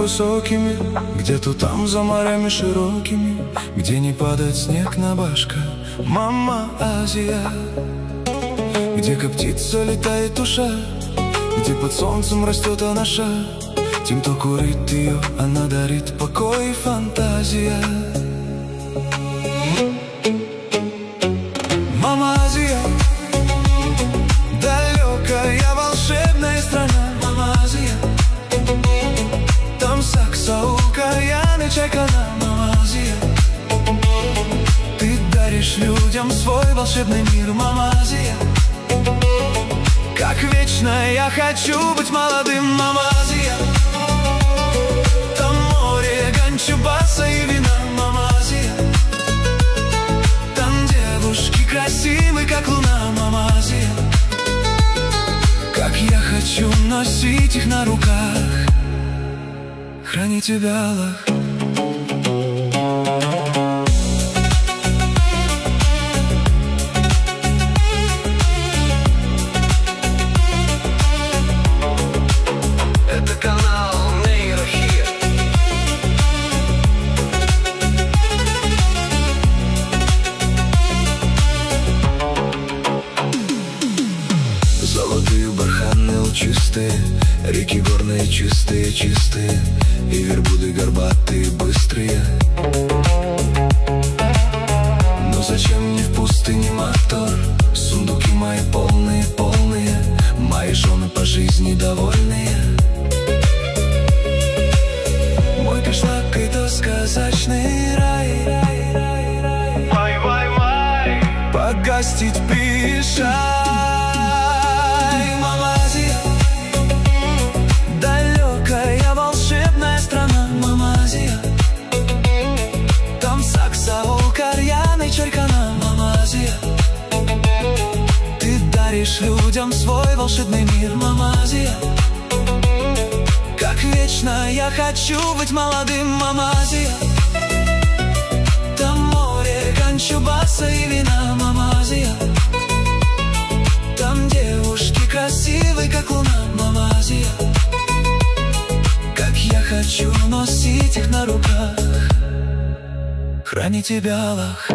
высокими, где-то там за морями широкими, где не падает снег на башка. Мама Азия, где как птица летает душа, где под солнцем растет анаша. Тем, кто курит ее, она дарит покой и фантазия. Мама Азия, далекая волшебная страна. Мама Азия, там саксаул, кальян и чайкана. Мама Азия, ты даришь людям свой волшебный мир. Мама Азия, как вечно я хочу быть молодым. Мама Азия, там море, ганчубаса и вина. Мама Азия, там девушки красивые, как луна. Мама Азия, как я хочу носить их на руках, храни тебя, Аллах. Это канал Нейрохит. Золотые барханы лучистые, реки горные чистые, чистые, и верблюды горбатые, быстрые. Но зачем мне в пустыне мотор? Сундуки мои полные, полные, мои жены по жизни довольные. Мой кишлак — это сказочный рай. Вай-вай-вай, Погостить пишай. Мама Азия, далекая волшебная страна. Мама Азия, там саксаул, кальян и чайкана. Мама Азия, ты даришь людям свой волшебный мир. Мама Азия, как вечно я хочу быть молодым. Мама Азия, там море, ганчубаса и вина. Мама Азия, там девушки красивые, как луна. Мама Азия, как я хочу носить их на руках, храни тебя, Аллах.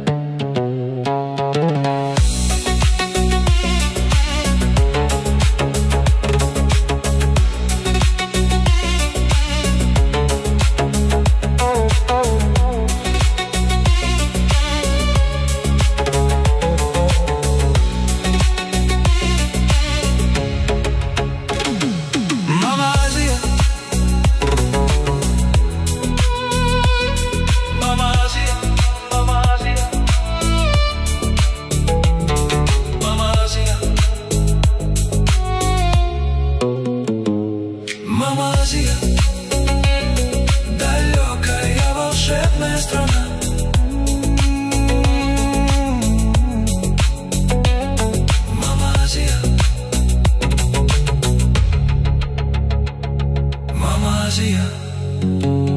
Мама Азия, далекая волшебная страна. Мама Азия, Мама Азия.